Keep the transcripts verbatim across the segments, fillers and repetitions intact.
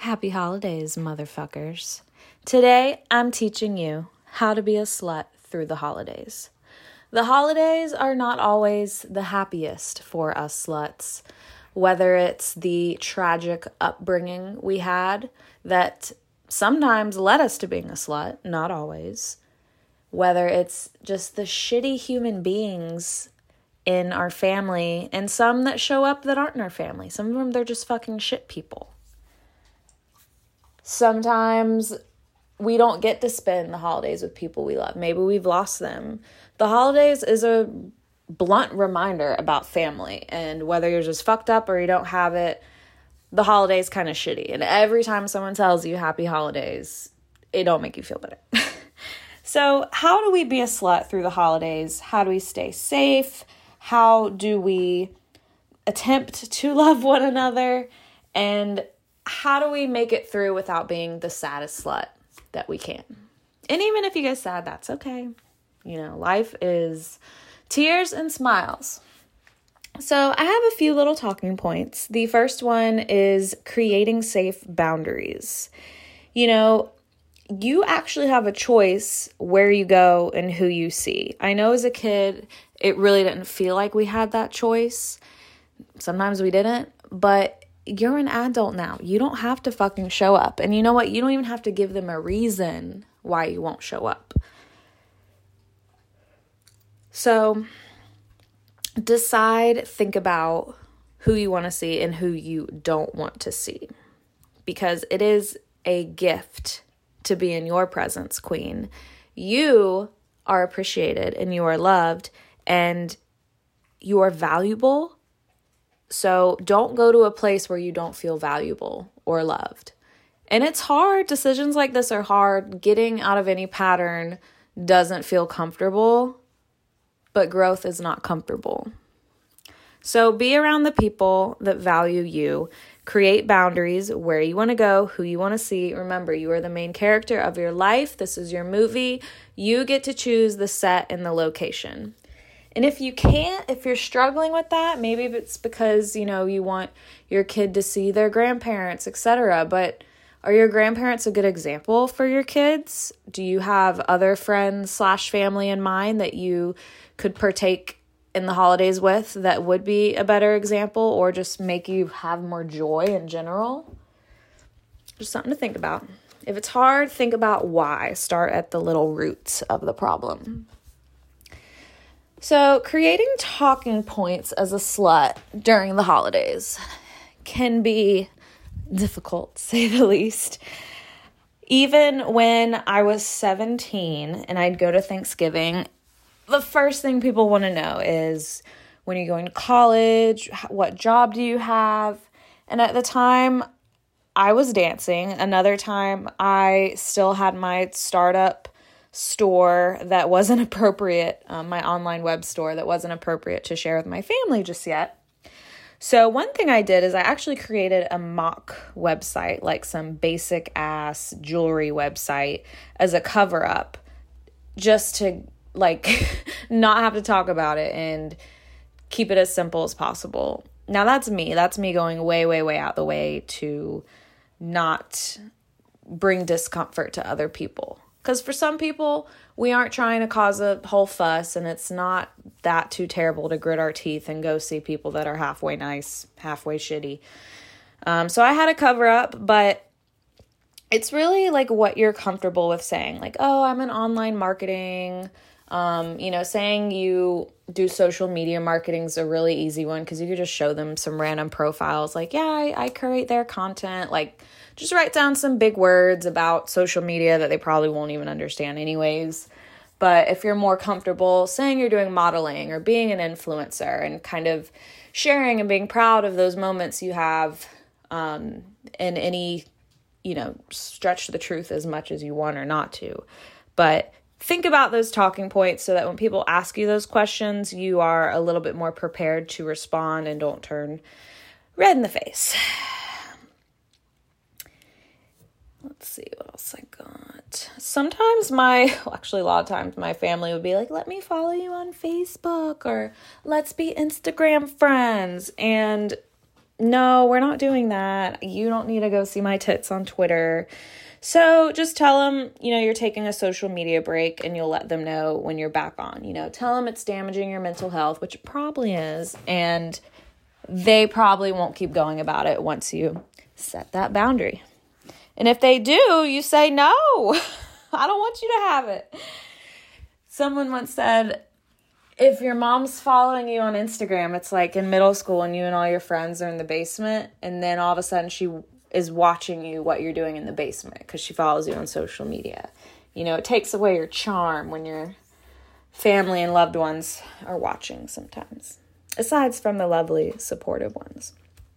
Happy holidays, motherfuckers. Today, I'm teaching you how to be a slut through the holidays. The holidays are not always the happiest for us sluts, whether it's the tragic upbringing we had that sometimes led us to being a slut, not always, whether it's just the shitty human beings in our family and some that show up that aren't in our family. Some of them, they're just fucking shit people. Sometimes we don't get to spend the holidays with people we love. Maybe we've lost them. The holidays is a blunt reminder about family, and whether you're just fucked up or you don't have it, the holiday's kind of shitty. And every time someone tells you happy holidays, it don't make you feel better. So how do we be a slut through the holidays? How do we stay safe? How do we attempt to love one another? And how do we make it through without being the saddest slut that we can? And even if you get sad, that's okay. You know, life is tears and smiles. So I have a few little talking points. The first one is creating safe boundaries. You know, you actually have a choice where you go and who you see. I know as a kid, it really didn't feel like we had that choice. Sometimes we didn't, but you're an adult now. You don't have to fucking show up. And you know what? You don't even have to give them a reason why you won't show up. So decide, think about who you want to see and who you don't want to see. Because it is a gift to be in your presence, queen. You are appreciated and you are loved and you are valuable. So don't go to a place where you don't feel valuable or loved. And it's hard. Decisions like this are hard. Getting out of any pattern doesn't feel comfortable, but growth is not comfortable. So be around the people that value you. Create boundaries where you want to go, who you want to see. Remember, you are the main character of your life. This is your movie. You get to choose the set and the location. And if you can't, if you're struggling with that, maybe it's because, you know, you want your kid to see their grandparents, et cetera. But are your grandparents a good example for your kids? Do you have other friends slash family in mind that you could partake in the holidays with that would be a better example or just make you have more joy in general? Just something to think about. If it's hard, think about why. Start at the little roots of the problem. So creating talking points as a slut during the holidays can be difficult, to say the least. Even when I was seventeen and I'd go to Thanksgiving, the first thing people want to know is, when are you going to college? What job do you have? And at the time, I was dancing. Another time, I still had my startup store that wasn't appropriate, um, my online web store that wasn't appropriate to share with my family just yet. So one thing I did is I actually created a mock website, like some basic ass jewelry website, as a cover up, just to like not have to talk about it and keep it as simple as possible. Now that's me. That's me going way, way, way out the way to not bring discomfort to other people. Because for some people, we aren't trying to cause a whole fuss, and it's not that too terrible to grit our teeth and go see people that are halfway nice, halfway shitty. Um, so I had a cover up, but it's really like what you're comfortable with saying. Like, oh, I'm in online marketing. Um, you know, saying you do social media marketing is a really easy one because you could just show them some random profiles. Like, yeah, I, I curate their content. Like, just write down some big words about social media that they probably won't even understand anyways. But if you're more comfortable saying you're doing modeling or being an influencer and kind of sharing and being proud of those moments you have, um, in any, you know, stretch the truth as much as you want or not to. But think about those talking points so that when people ask you those questions, you are a little bit more prepared to respond and don't turn red in the face. Let's see what else I got. Sometimes my, well, actually a lot of times my family would be like, let me follow you on Facebook or let's be Instagram friends. And no, we're not doing that. You don't need to go see my tits on Twitter. So just tell them, you know, you're taking a social media break, and you'll let them know when you're back on. You know, tell them it's damaging your mental health, which it probably is, and they probably won't keep going about it once you set that boundary. And if they do, you say, no, I don't want you to have it. Someone once said, if your mom's following you on Instagram, it's like in middle school and you and all your friends are in the basement, and then all of a sudden she is watching you what you're doing in the basement because she follows you on social media. You know, it takes away your charm when your family and loved ones are watching sometimes, aside from the lovely, supportive ones.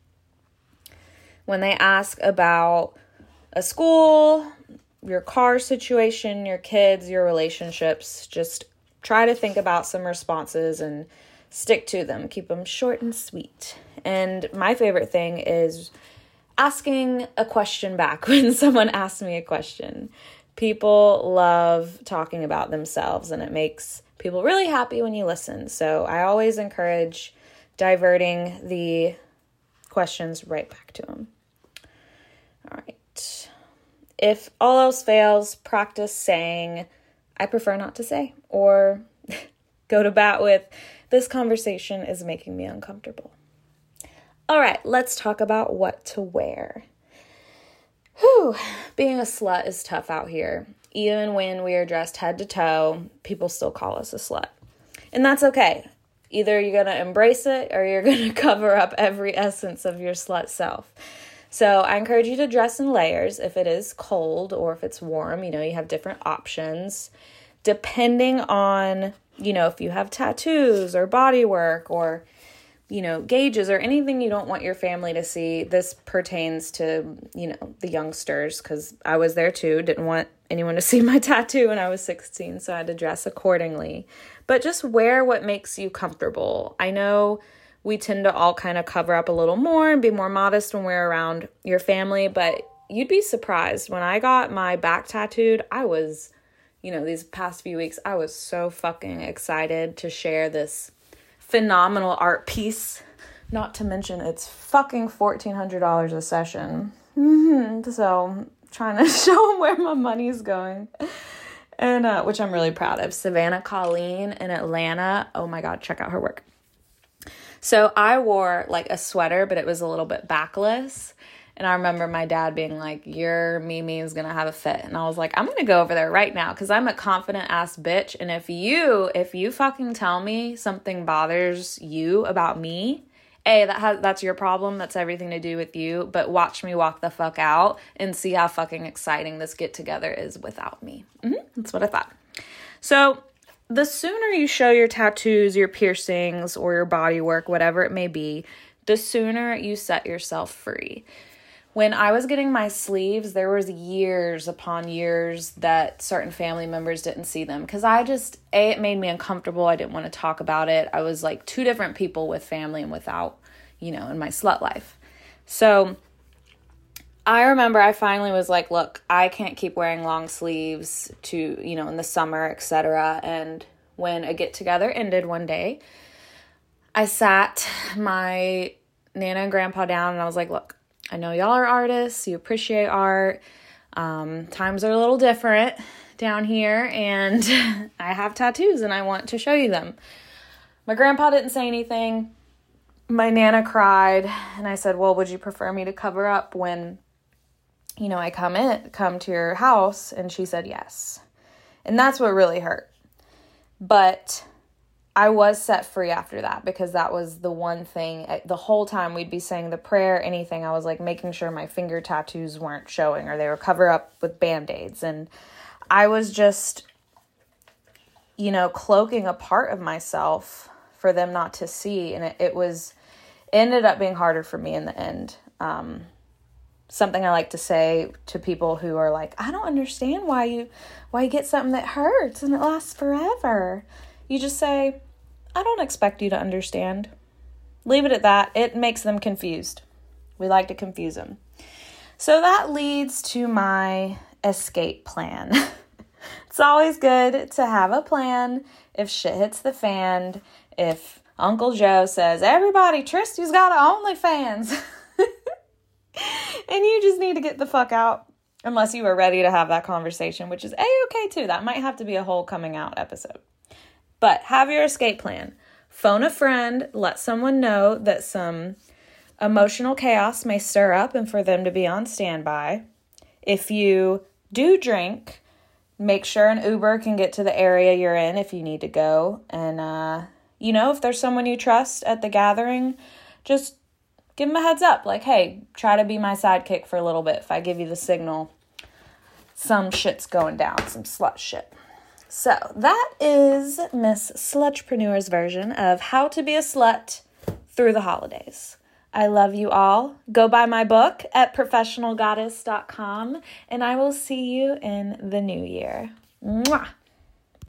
When they ask about a school, your car situation, your kids, your relationships, just try to think about some responses and stick to them. Keep them short and sweet. And my favorite thing is asking a question back when someone asks me a question. People love talking about themselves, and it makes people really happy when you listen. So I always encourage diverting the questions right back to them. All right. If all else fails, practice saying, I prefer not to say, or go to bat with, this conversation is making me uncomfortable. All right, let's talk about what to wear. Whew, being a slut is tough out here. Even when we are dressed head to toe, people still call us a slut. And that's okay. Either you're going to embrace it or you're going to cover up every essence of your slut self. So I encourage you to dress in layers if it is cold or if it's warm. You know, you have different options. Depending on, you know, if you have tattoos or body work or, you know, gauges or anything you don't want your family to see. This pertains to, you know, the youngsters, because I was there too. Didn't want anyone to see my tattoo when I was sixteen, so I had to dress accordingly. But just wear what makes you comfortable. I know we tend to all kind of cover up a little more and be more modest when we're around your family, but you'd be surprised. When I got my back tattooed, I was, you know, these past few weeks, I was so fucking excited to share this phenomenal art piece. Not to mention it's fucking fourteen hundred dollars a session. Mm-hmm. So trying to show them where my money's going. And uh, which I'm really proud of. Savannah Colleen in Atlanta. Oh my God, check out her work. So I wore like a sweater, but it was a little bit backless. And I remember my dad being like, your Mimi is going to have a fit. And I was like, I'm going to go over there right now because I'm a confident ass bitch. And if you, if you fucking tell me something bothers you about me, A, that has, that's your problem. That's everything to do with you. But watch me walk the fuck out and see how fucking exciting this get together is without me. Mm-hmm. That's what I thought. So the sooner you show your tattoos, your piercings, or your body work, whatever it may be, the sooner you set yourself free. When I was getting my sleeves, there was years upon years that certain family members didn't see them because I just, A, it made me uncomfortable. I didn't want to talk about it. I was like two different people with family and without, you know, in my slut life. So I remember I finally was like, look, I can't keep wearing long sleeves to, you know, in the summer, et cetera. And when a get together ended one day, I sat my Nana and Grandpa down and I was like, look, I know y'all are artists, you appreciate art, um, times are a little different down here, and I have tattoos and I want to show you them. My grandpa didn't say anything. My Nana cried, and I said, well, would you prefer me to cover up when, you know, I come in, come to your house? And she said yes. And that's what really hurt. But I was set free after that because that was the one thing. The whole time we'd be saying the prayer, anything, I was like making sure my finger tattoos weren't showing or they were covered up with Band-Aids. And I was just, you know, cloaking a part of myself for them not to see. And it, it was, ended up being harder for me in the end. Um, something I like to say to people who are like, I don't understand why you, why you get something that hurts and it lasts forever. You just say, I don't expect you to understand. Leave it at that. It makes them confused. We like to confuse them. So that leads to my escape plan. It's always good to have a plan if shit hits the fan, if Uncle Joe says, everybody, Tristy's got an OnlyFans. And you just need to get the fuck out. Unless you are ready to have that conversation, which is A-okay too. That might have to be a whole coming out episode. But have your escape plan. Phone a friend. Let someone know that some emotional chaos may stir up and for them to be on standby. If you do drink, make sure an Uber can get to the area you're in if you need to go. And, uh, you know, if there's someone you trust at the gathering, just give them a heads up. Like, hey, try to be my sidekick for a little bit. If I give you the signal, some shit's going down, some slut shit. So that is Miss Slutchpreneur's version of how to be a slut through the holidays. I love you all. Go buy my book at professional goddess dot com, and I will see you in the new year. Mwah!